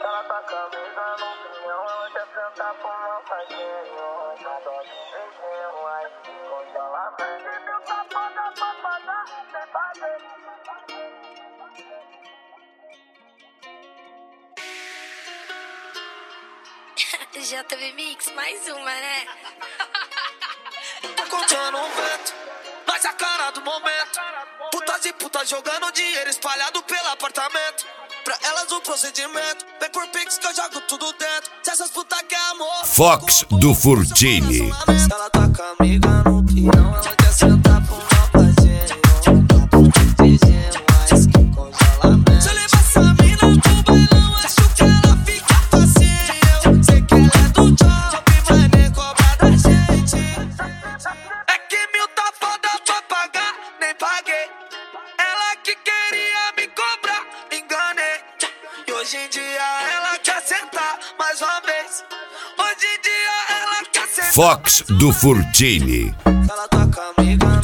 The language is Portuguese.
ela tá camisa no pinhão, ela quer sentar pro meu parceiro. Adoro de beijinho, aí controla mais. Se meu tá foda pra pagar, sem fazer. JB Mix, mais uma, né? Tô contando um vento, mas a cara do momento. Putas e putas jogando dinheiro espalhado pelo apartamento. Pra elas o procedimento, vem por Pix que eu jogo tudo dentro. Se essas putas quer amor, Fox do Furtini. ela tá com a amiga no peão, ela quer sentar pro meu parceiro. Papo de beijinho, mas que congelamento. Se eu levar essa mina pro bailão, acho que ela fica facinho. Sei que ela é do job, mas nem cobra da gente. É que mil tá foda pra pagar, nem paguei. Ela que queria me cobrar, enganei. E hoje em dia ela quer sentar mais uma vez. Hoje em dia ela quer sentar. Fox do Furtini. Ela tá com a amiga